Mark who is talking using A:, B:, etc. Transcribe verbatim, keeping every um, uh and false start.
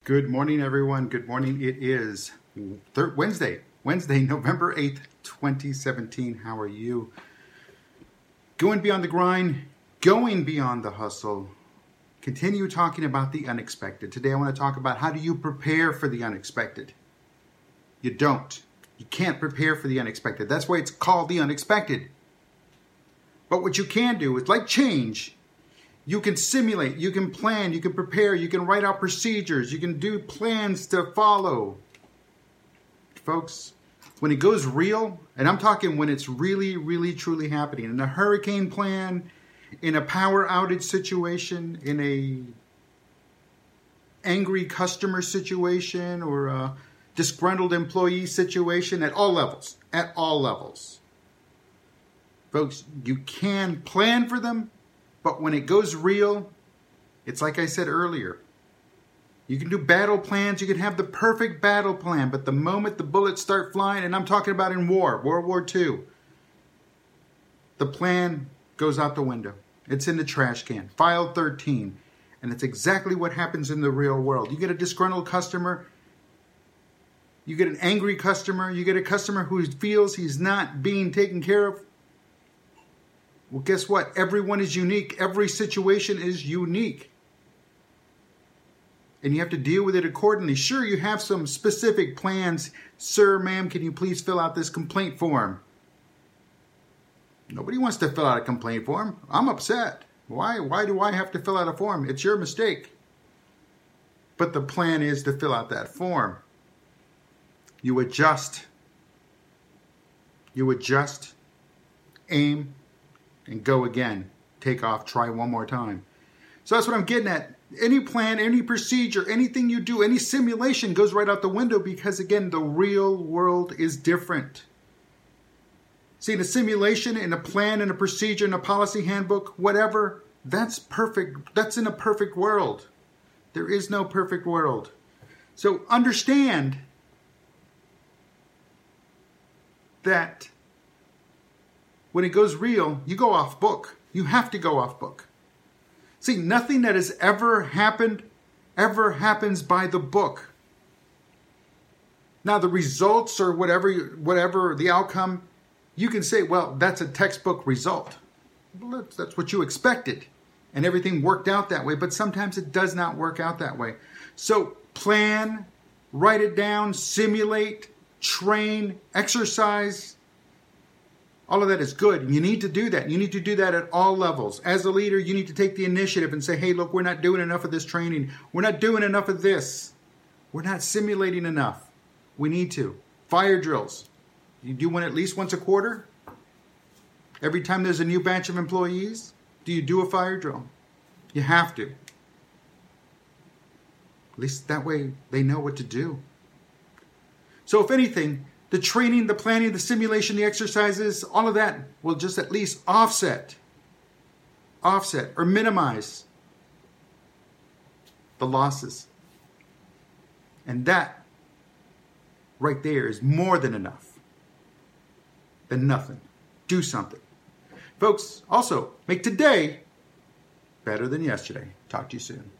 A: Good morning, everyone. Good morning. It is third Wednesday, Wednesday, November eighth, twenty seventeen. How are you? Going beyond the grind, going beyond the hustle. Continue talking about the unexpected. Today I want to talk about how do you prepare for the unexpected. You don't. You can't prepare for the unexpected. That's why it's called the unexpected. But what you can do is, like change, you can simulate, you can plan, you can prepare, you can write out procedures, you can do plans to follow. Folks, when it goes real, and I'm talking when it's really, really, truly happening, in a hurricane plan, in a power outage situation, in a angry customer situation, or a disgruntled employee situation, at all levels, at all levels. Folks, you can plan for them, but when it goes real, it's like I said earlier. You can do battle plans. You can have the perfect battle plan. But the moment the bullets start flying, and I'm talking about in war, World War Two, the plan goes out the window. It's in the trash can. File thirteen. And it's exactly what happens in the real world. You get a disgruntled customer. You get an angry customer. You get a customer who feels he's not being taken care of. Well, guess what? Everyone is unique. Every situation is unique. And you have to deal with it accordingly. Sure, you have some specific plans. Sir, ma'am, can you please fill out this complaint form? Nobody wants to fill out a complaint form. I'm upset. Why? Why do I have to fill out a form? It's your mistake. But the plan is to fill out that form. You adjust. You adjust. Aim. And go again. Take off. Try one more time. So that's what I'm getting at. Any plan, any procedure, anything you do, any simulation goes right out the window because, again, the real world is different. See, in a simulation, in a plan, in a procedure, in a policy handbook, whatever, that's perfect. That's in a perfect world. There is no perfect world. So understand that when it goes real, you go off book. You have to go off book. See, nothing that has ever happened, ever happens by the book. Now, the results or whatever, whatever the outcome, you can say, well, that's a textbook result. Well, that's, that's what you expected. And everything worked out that way. But sometimes it does not work out that way. So plan, write it down, simulate, train, exercise. All of that is good. You need to do that. You need to do that at all levels. As a leader, you need to take the initiative and say, hey, look, we're not doing enough of this training. We're not doing enough of this. We're not simulating enough. We need to. Fire drills. You do one at least once a quarter? Every time there's a new batch of employees, do you do a fire drill? You have to. At least that way they know what to do. So if anything, the training, the planning, the simulation, the exercises, all of that will just at least offset, offset or minimize the losses. And that right there is more than enough, than nothing. Do something. Folks, also, make today better than yesterday. Talk to you soon.